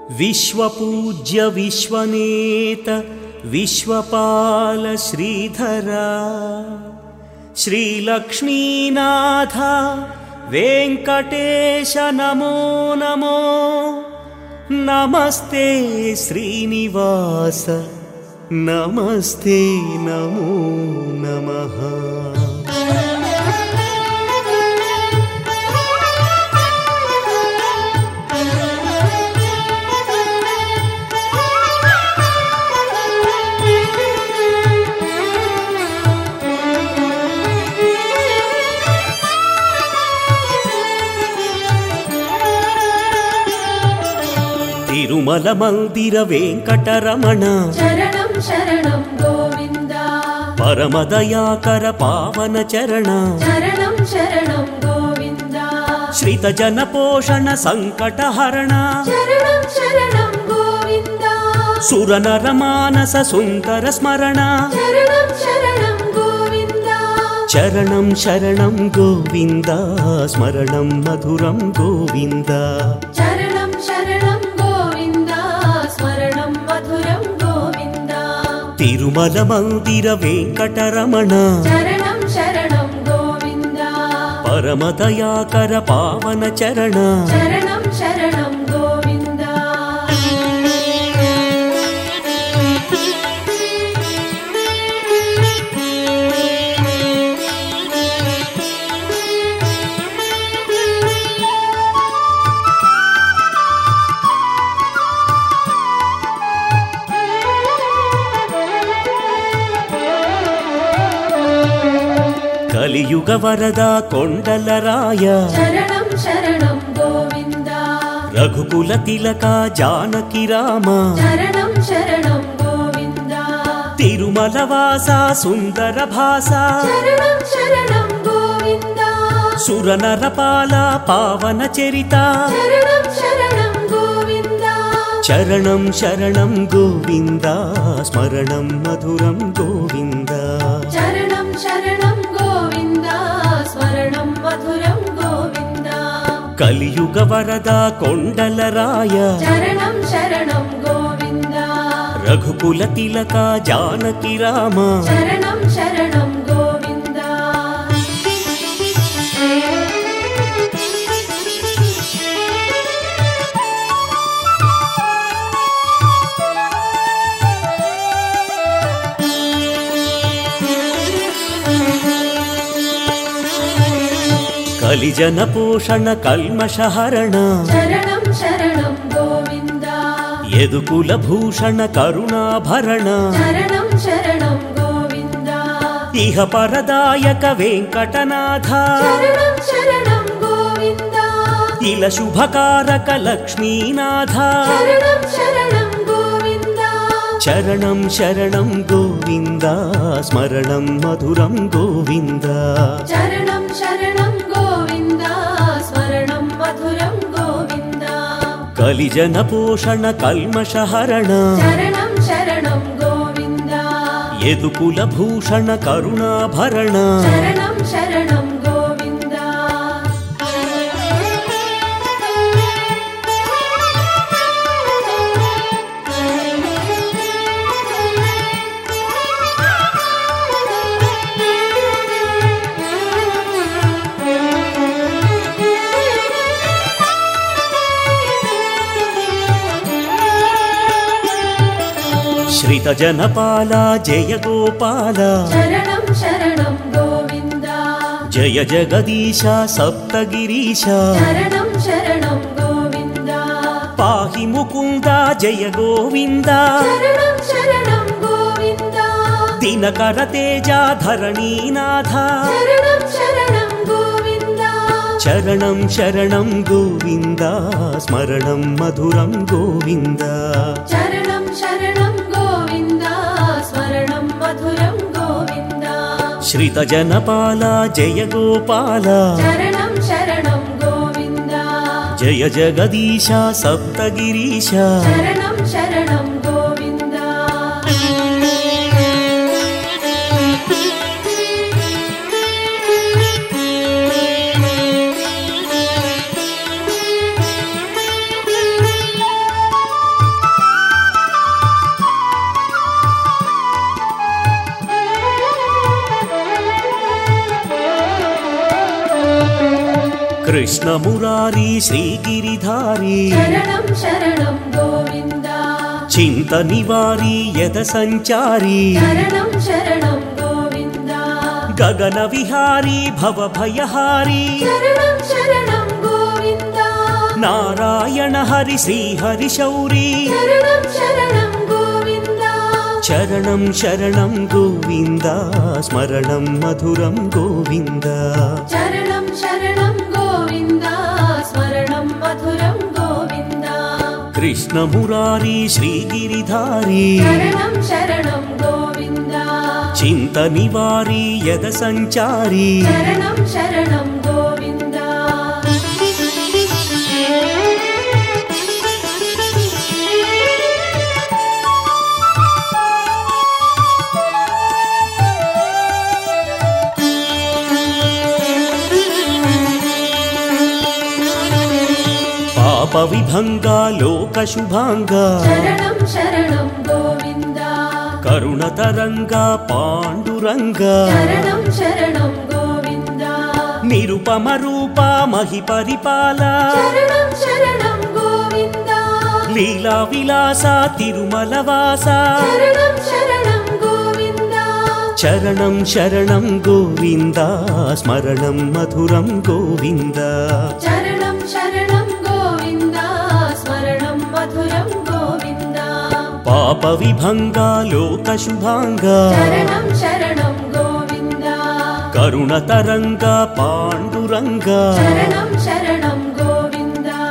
विश्वपूज्य विश्वनेत विश्वपाल श्रीधरा श्रीलक्ष्मीनाथ वेंकटेश नमो नमो नमस्ते श्रीनिवास नमस्ते नमो नमः। తిరుమల మందిర వెంకటరమణ శరణం శరణం గోవింద పరమదయాకర పావన చరణ శరణం శరణం గోవింద శ్రిత జన పోషణ సంకటహరణ శరణం శరణం గోవింద సురనర మానస సుందర స్మరణ శరణం శరణం గోవింద చరణం శరణం గోవింద స్మరణం మధురం గోవింద శరణం శరణం గోవింద స్మరణం మధురం గోవింద తిరుమల మందిర వెంకటరమణ శరణం శరణం గోవింద పరమదయాకర పావన చరణ శరణం శరణం గోవింద కలియుగ వరద కొండలరాయ శరణం శరణం గోవింద రఘుకుల తిలక జానకి రామ శరణం శరణం గోవింద తిరుమల వాస సుందర భాస శరణం శరణం గోవింద సురనరపాల పావన చరిత శరణం శరణం గోవింద చరణం శరణం గోవింద స్మరణం మధురం గోవింద శరణం శరణం గోవింద స్మరణం మధురం గోవింద కలియుగ వరద కొండలరాయ శరణం శరణం గోవింద రఘుకుల తిలక జానకి రామ శరణం శరణం గోవింద కలిజన పోషణ కల్మషహరణ శరణం శరణం గోవింద యదుకుల భూషణ కరుణాభరణ శరణం శరణం గోవింద ఇహ పరదాయక వెంకటనాథ శరణం శరణం గోవింద ఇల శుభకారక లక్ష్మీనాథ శరణం శరణం గోవింద చరణం శరణం గోవింద స్మరణం మధురం గోవింద శరణం శరణం గోవింద స్మరణం మధురం గోవింద కలిజన పోషణ కల్మషహరణ శరణం శరణం గోవింద యదుకుల భూషణ కరుణాభరణ శరణం శరణం గోవింద శ్రిత జనపాల జయ గోపాల శరణం శరణం గోవింద జయ జగదీశ సప్తగిరీశ శరణం శరణం గోవింద పాహి ముకుంద జయ గోవింద శరణం శరణం గోవింద దినకర తేజ ధరణీనాథ శరణం శరణం గోవింద చరణం శరణం గోవింద స్మరణం మధురం గోవింద శరణం శరణం గోవింద స్మరణం మధురం గోవింద శ్రిత జనపాల జయ గోపాల శరణం శరణం గోవింద జయ జగదీశ సప్తగిరీశ శరణం శరణం గోవింద కృష్ణమురారి శ్రీగిరిధారి శరణం శరణం గోవింద చింత నివారి యద సంచారి శరణం శరణం గోవింద గగన విహారి భవభయహారి శరణం శరణం గోవింద నారాయణ హరి శ్రీహరి శౌరి శరణం శరణం గోవింద చరణం శరణం గోవింద స్మరణం మధురం గోవింద చరణం శరణం గోవింద స్మరణం మధురం గోవింద కృష్ణమురారి శ్రీగిరిధారి శరణం శరణం గోవింద చింత నివారి యద సంచారి శరణం శరణం గోవింద పాప విభంగా లోక శుభాంగా శరణం శరణం గోవింద కరుణతరంగా పాండురంగా శరణం శరణం గోవింద నిరుపమ రూప మహి పరిపాల శరణం శరణం గోవింద లీలా విలాస తిరుమల వాస శరణం శరణం గోవింద చరణం శరణం గోవింద స్మరణం మధురం గోవింద చరణం శరణం గోవింద స్మరణం మధురం గోవింద పాప విభంగా లోక శుభాంగా శరణం శరణం గోవింద కరుణతరంగా పాండురంగా శరణం శరణం గోవింద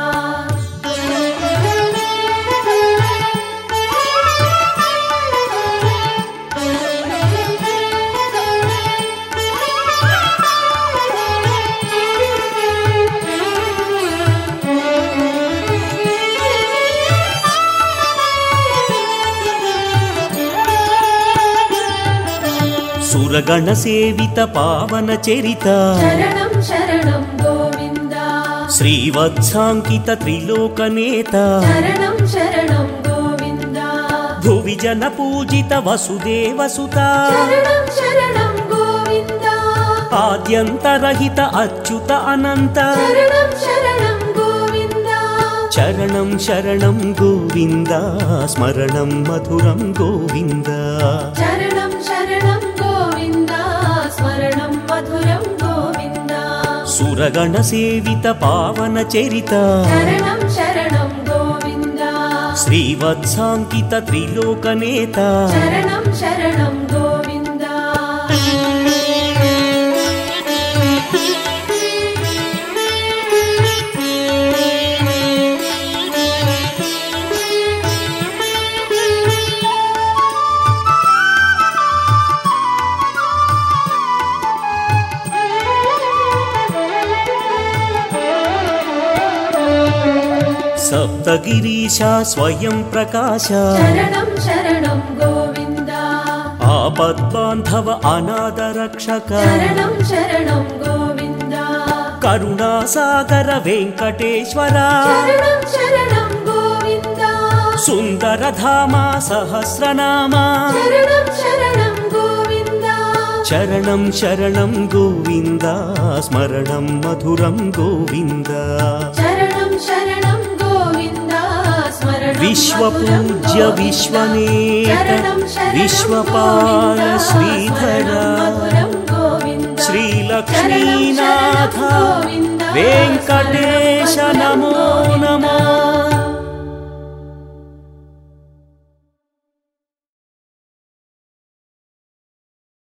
సురగణ సేవిత పావన చరిత శరణం శరణం గోవింద శ్రీవత్సాంకిత త్రిలోకనేత శరణం శరణం గోవింద భువి జన పూజిత వసుదేవసుత శరణం శరణం గోవింద ఆద్యంతరహిత అచ్యుత అనంత శరణం శరణం గోవింద చరణం శరణం గోవింద స్మరణం మధురం గోవింద చరణం శరణం గోవింద స్మరణం మధురం గోవింద సురగణ సేవిత పావన చరిత శరణం శరణం గోవింద శ్రీవత్సాంకిత త్రిలోకనేత శరణం శరణం గోవింద సప్తగిరీశ స్వయం ప్రకాశ శరణం శరణం గోవింద ఆపద్బాంధవ అనాథ రక్షక శరణం శరణం గోవింద కరుణాసాగర వెంకటేశ్వర శరణం శరణం గోవింద సుందరధామ సహస్రనామ శరణం శరణం గోవింద చరణం శరణం గోవింద స్మరణం మధురం గోవింద శరణం శరణం గోవింద స్మరణం విశ్వపూజ్య విశ్వనేత విశ్వపాల శ్రీధర శ్రీలక్ష్మీనాథ వెంకటేశ నమో నమో